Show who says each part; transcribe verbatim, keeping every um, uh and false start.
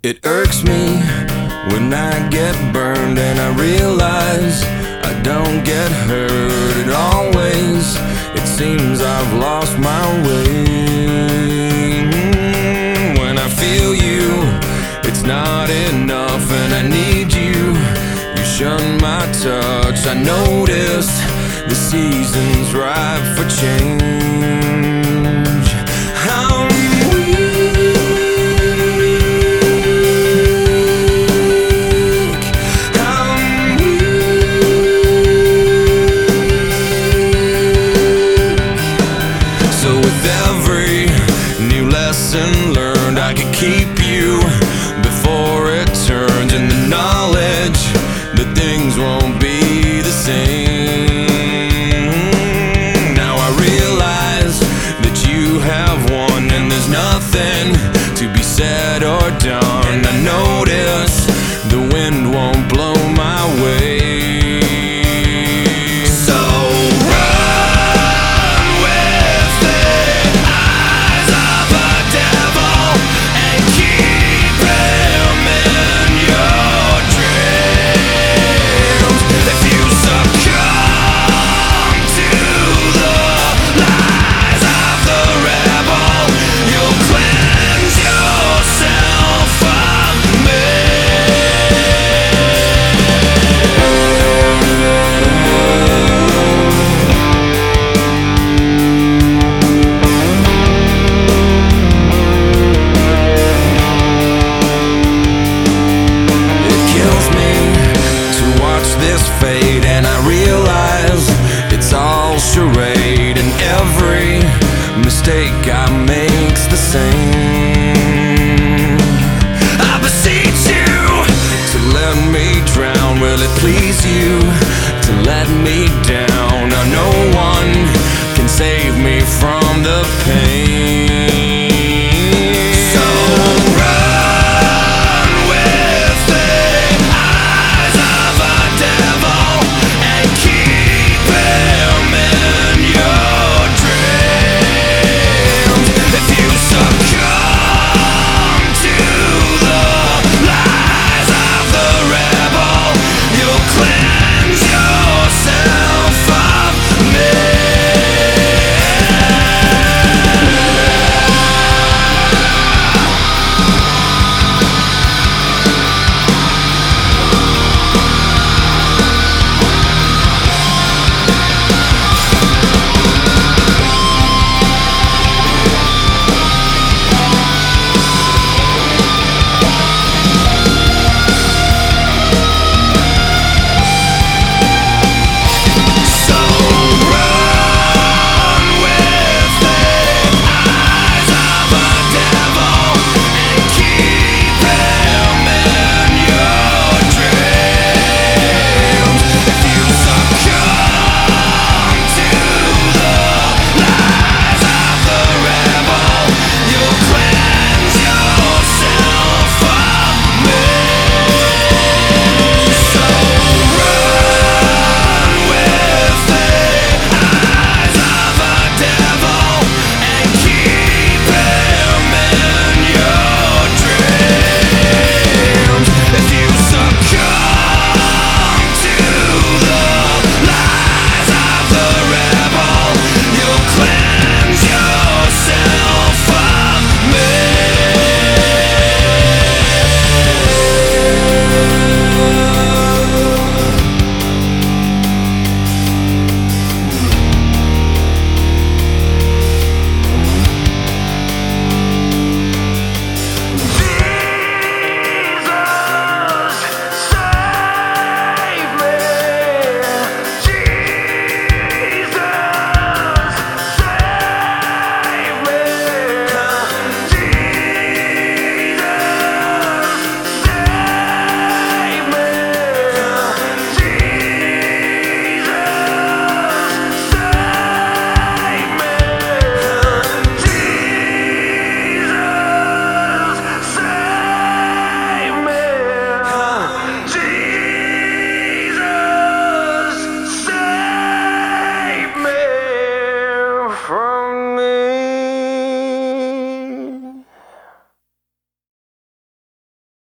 Speaker 1: It irks me when I get burned and I realize I don't get hurt. It always, it seems I've lost my way. When I feel you, it's not enough and I need you. You shun my touch. I notice the season's ripe for change. I'm learned I could keep you before it turns, in the knowledge that things won't be the same. Now I realize that you have won and there's nothing to be said or done. I notice the wind won't blow my way. And I realize it's all charade, and every mistake I make's the same. I beseech you to let me drown. Will it please you to let me down?